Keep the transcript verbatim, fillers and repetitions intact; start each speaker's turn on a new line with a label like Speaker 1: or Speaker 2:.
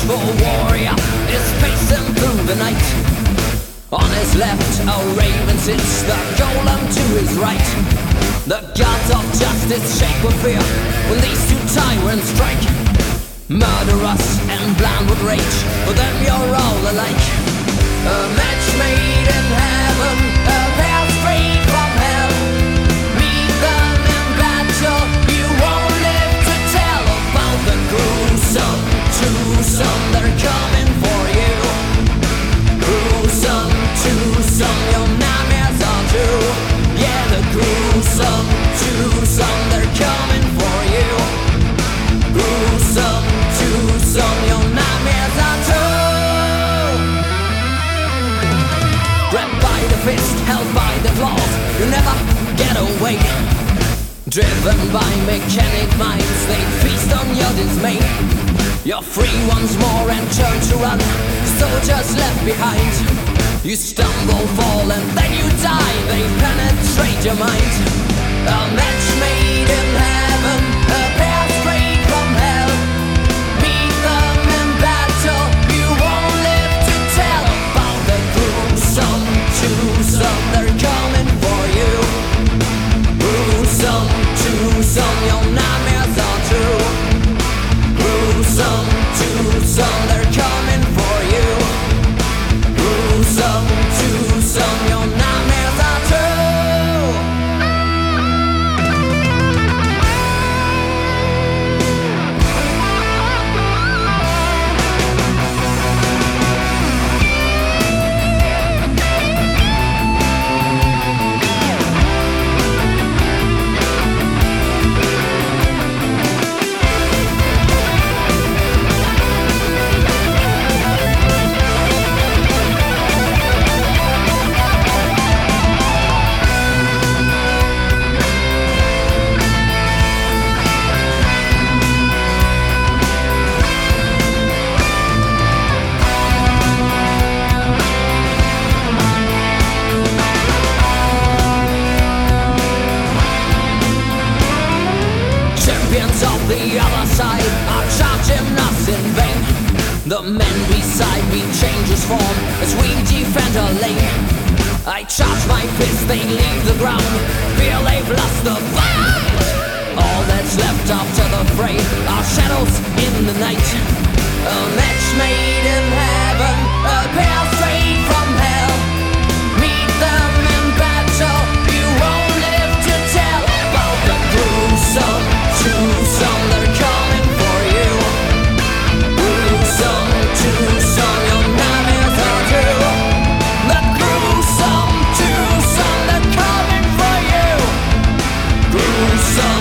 Speaker 1: vengeful warrior is pacing through the night. On his left, a raven sits, the golem to his right. The gods of justice shake with fear when these two tyrants strike. Murderous and blind with rage, for them you're all alike. A match made in heaven, a path straight from hell. Meet them in battle, you won't live to tell about the gruesome twosome. They're coming for you. Gruesome twosome, your nightmares are true. Yeah, the gruesome twosome, they're coming for you. Gruesome twosome, your nightmares are true. Grabbed by the fist, held by the claws, you never get away. Driven by mechanic minds, they feast on your dismay. You're free once more and turn to run, soldiers left behind. You stumble, fall, and then you die. They penetrate your mind. A match made in heaven, a pair straight from hell. Meet them in battle, you won't live to tell about the gruesome twosome. They're coming for you. Gruesome twosome, your nightmares are true. Gruesome twosome, they're coming for you. Gruesome twosome, your nightmares are true. Of the other side are charging us in vain. The men beside me change his form as we defend our lane. I charge my fist, they leave the ground, feel they've lost the fight. All that's left after the fray are shadows in the night. A match made in heaven, a pair straight from hell. Meet them in battle, you won't live to tell about the gruesome twosome. They're coming for you. Gruesome twosome, your nightmares are true. The gruesome twosome, they're coming for you. Gruesome